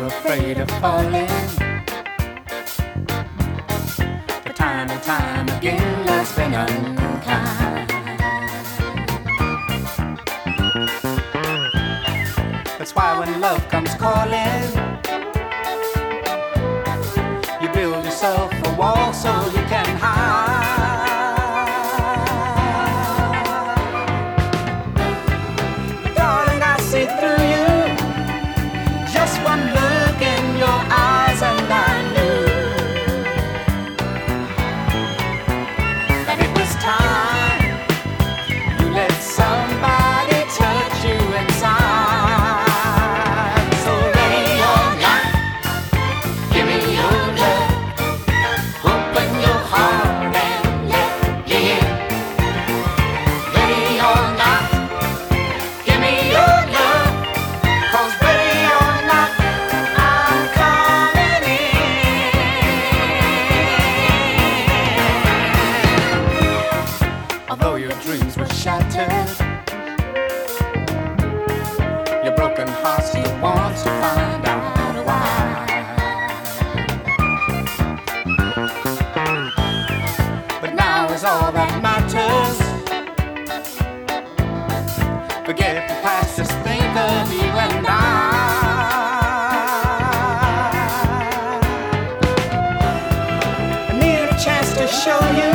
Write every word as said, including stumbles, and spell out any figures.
you're afraid of falling. But time and time again, love's been unkind. That's why when love comes calling, you build yourself a wall so you can hide. But darling, I see through you. Just one look in your eyes and I knew that it was time you let somebody touch you inside. So ready or not, give me your love. Open your heart and let me in. Ready or not, give me your love. 'Cause ready or not, I'm coming in. Although your dreams were shattered, your broken heart still wants to find out why. But now is all that matters. Forget the past, just think of you and I. I need a chance to show you